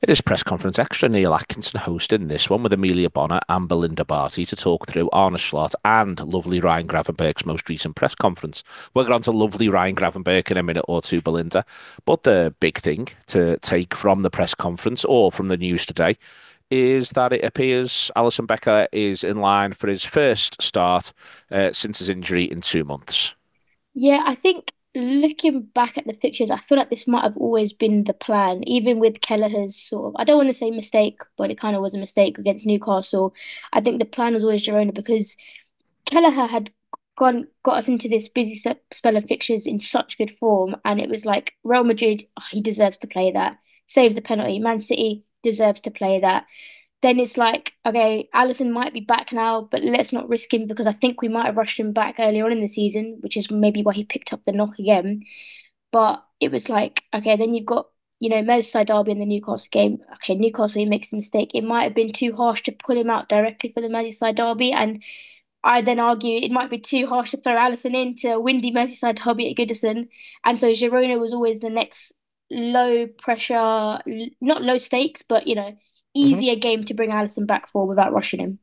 It is press conference extra. Neil Atkinson hosting this one with Amelia Bonner and Belinda Barty to talk through Arne Slot and lovely Ryan Gravenberg's most recent press conference. We'll get on to lovely Ryan Gravenberg in a minute or two, Belinda. But the big thing to take from the press conference or from the news today is that it appears Alisson Becker is in line for his first start since his injury in 2 months. Yeah, I think looking back at the fixtures, I feel like this might have always been the plan, even with Kelleher's sort of, I don't want to say mistake, but it kind of was a mistake against Newcastle. I think the plan was always Girona because Kelleher had got us into this busy spell of fixtures in such good form, and it was like Real Madrid, oh, he deserves to play that. Saves the penalty. Man City deserves to play that. Then it's like, okay, Allison might be back now, but let's not risk him because I think we might have rushed him back earlier on in the season, which is maybe why he picked up the knock again. But it was like, okay, then you've got, Merseyside derby in the Newcastle game. Okay, Newcastle, he makes a mistake. It might have been too harsh to pull him out directly for the Merseyside derby. And I then argue it might be too harsh to throw Allison into a windy Merseyside derby at Goodison. And so Girona was always the next low pressure, not low stakes, but easier game to bring Allison back for without rushing him.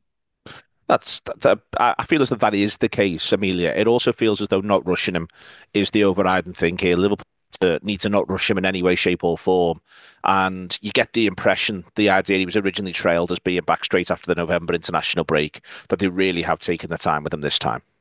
I feel as though that is the case, Amelia. It also feels as though not rushing him is the overriding thing here. Liverpool need to not rush him in any way, shape, or form. And you get the impression, the idea he was originally trailed as being back straight after the November international break, that they really have taken the time with him this time.